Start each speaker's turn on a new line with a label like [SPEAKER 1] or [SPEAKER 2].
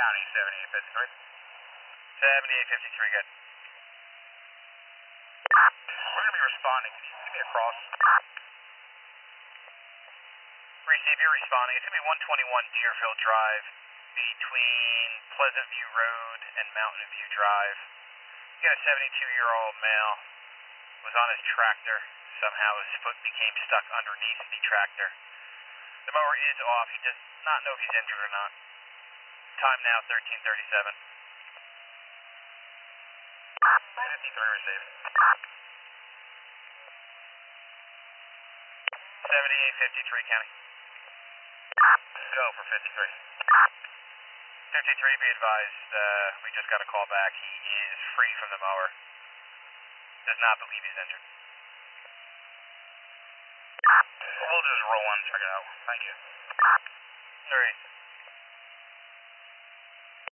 [SPEAKER 1] County, 7853.
[SPEAKER 2] 7853, good.
[SPEAKER 1] We're going to be responding. Can you give me a cross?
[SPEAKER 2] Receive, you're responding. It's going to be 121 Deerfield Drive between Pleasant View Road and Mountain View Drive. You got a 72-year-old male, was on his tractor. Somehow his foot became stuck underneath the tractor. The mower is off. He does not know if he's injured or not. Time now, 13:37.
[SPEAKER 1] 53 received.
[SPEAKER 2] 7853, County.
[SPEAKER 1] Go for 53.
[SPEAKER 2] 53, be advised, we just got a call back. He is free from the mower. Does not believe he's injured.
[SPEAKER 1] We'll just roll in and check it out. Thank you.
[SPEAKER 2] All right.